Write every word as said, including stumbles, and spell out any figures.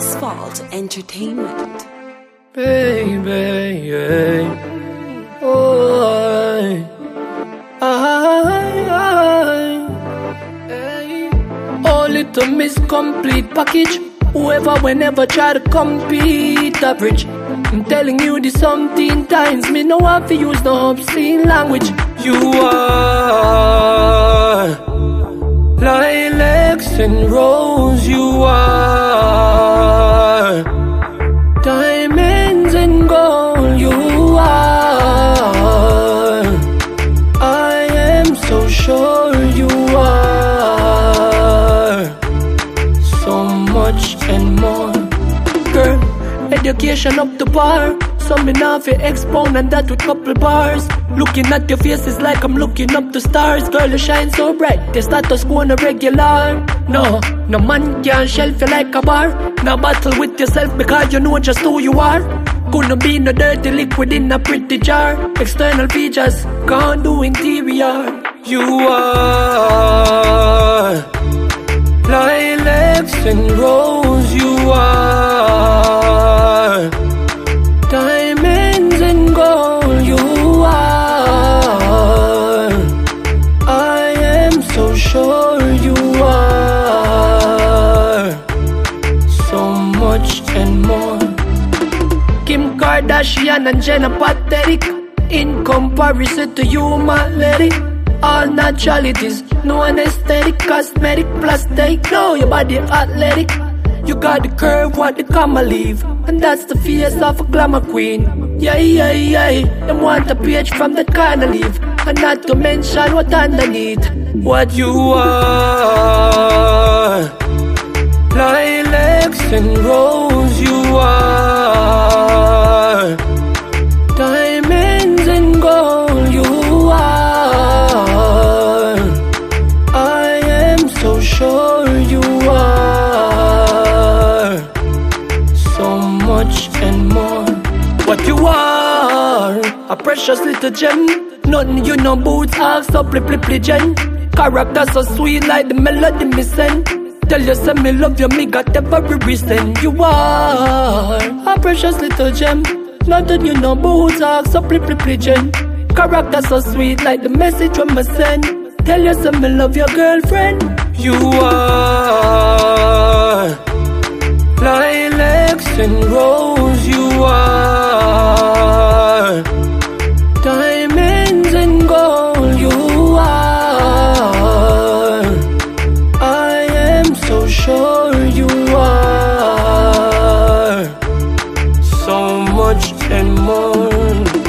Asphalt Entertainment. Baby, yeah. Oh, I, I, I, oh, little Miss Complete Package. Whoever, whenever try to compete, average. I'm telling you this something times. Me no have to use no obscene language. You are lilacs and rose. You are diamonds and gold. You are. I am so sure you are. So much and more. Girl, education up to par. Some enough for expound and that with couple bars. Looking at your face is like I'm looking up to stars. Girl, you shine so bright, the status quo on a regular. No, no man can shelf you like a bar. Now battle with yourself because you know just who you are. Couldn't be no dirty liquid in a pretty jar. External features, can't do interior. You are lilacs and rose. You are diamonds and gold. You are. I am so sure you are. So much and more. Kim Kardashian and Jenna Pathetic. In comparison to you, my lady. All naturalities, no anesthetic, cosmetic, plastic. No, your body athletic. You got the curve, what the comma leave. And that's the face of a glamour queen. Yeah, yeah, yeah. Them want a page from that kind of leaf. And not to mention what underneath. What you are. Lilacs and rose. You are. Diamonds and gold. You are. I am so sure you are. So much and more. What you are, a precious little gem. Nothing you know boots, ask so flip flip gen. Character so sweet like the melody me send. Tell you say me love you, me got every reason. You are a precious little gem. Nothing you know boots, ask so flip flip gen. Character so sweet like the message when me send. Tell you say me love your girlfriend. You are lilacs and rose. You are diamonds and gold. You are. I am so sure you are. So much and more.